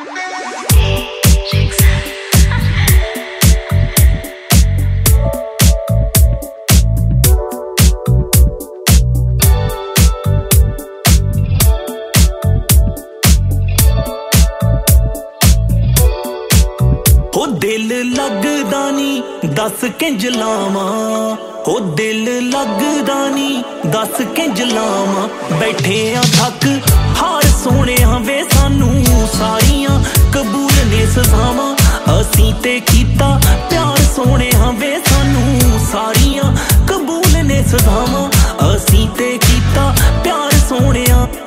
दिल लगदा नी दस किंज लावां ओ दिल लगदा नी दस किंज लावां बैठे आ थक हार सोने वे सानू सारियां कबूल ने सजावां असीं ते कीता प्यार सोने वे सानू सारियां कबूल ने सजावां असीं ते कीता प्यार सोने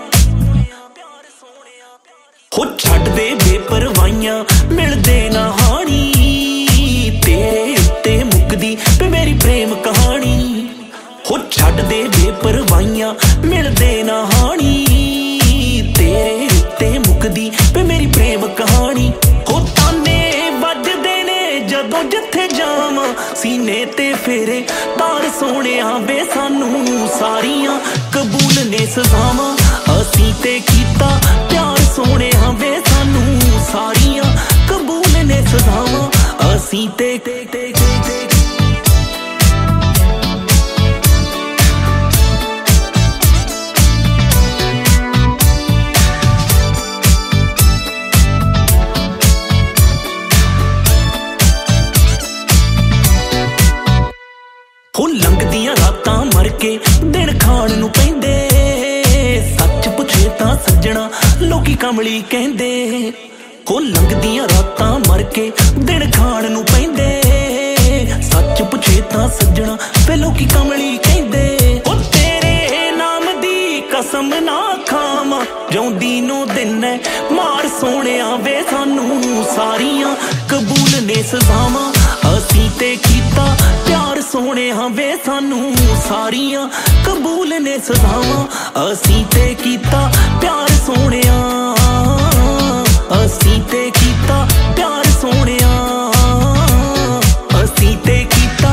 हो छड्ड दे बेपरवाहियां मिलदे ना हानी तेरे उत्ते मुकदी पे मेरी प्रेम कहानी हो छड्ड दे बेपरवाहियां मिलदे ना हानी तेरे उत्ते मुकदी पे मेरी प्रेम कहानी हो ताने वजदे ने जदों जिथे जावां सीने ते फेरे तार सोने वे सानू सारियां कबूल ने सजावां असीं ते कीता प्यार सोने वे सानू सारियां कबूल ने सजावां असीं ते हो लंघदियां रातां मर के दिन खाण नूं पैंदे सच पुछे तां सज्जणा लोकी कमली कहंदे हो लंघदियां रातां मर के दिन खाण नूं पैंदे सच पुछे तां सज्जणा वे लोकी कमली कहंदे हो तेरे नाम दी कसम ना खावां जिउंदी नूं दिन मार सोहणिया वे सानू सारियां कबूल ने सजावां असीं ते कीता प्यार सोहणिया वे सानू सारियां कबूल ने सजावां असीं ते कीता प्यार सोहणिया असीं ते कीता प्यार सोहणिया असीं ते कीता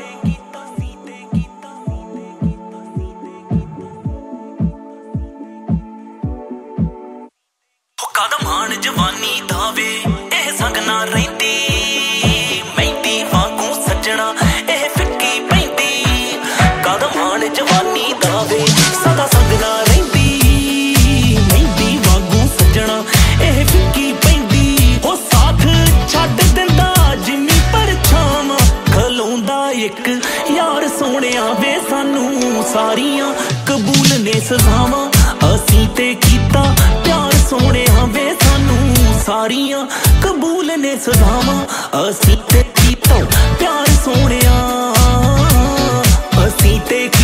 हो कदम आण जवानी दावे एह संग ना रहिंदी मेहंदी वांगू सज्जणा एह फिक्की पैंदी कदम आण जवानी दावे सदा संग ना रहिंदी मेहंदी वांगू सज्जणा एह फिक्की पैंदी हो साथ छड्ड दिंदा जिम्मी परछावां खलोंदा इक यार सोहणिया वे सानू सारियां कबूल ने सजावां असीं ते कीता प्यार सोहणिया वे सानू सारियां कबूल ने सजावां असीं ते कीता प्यार सोहणिया असीं ते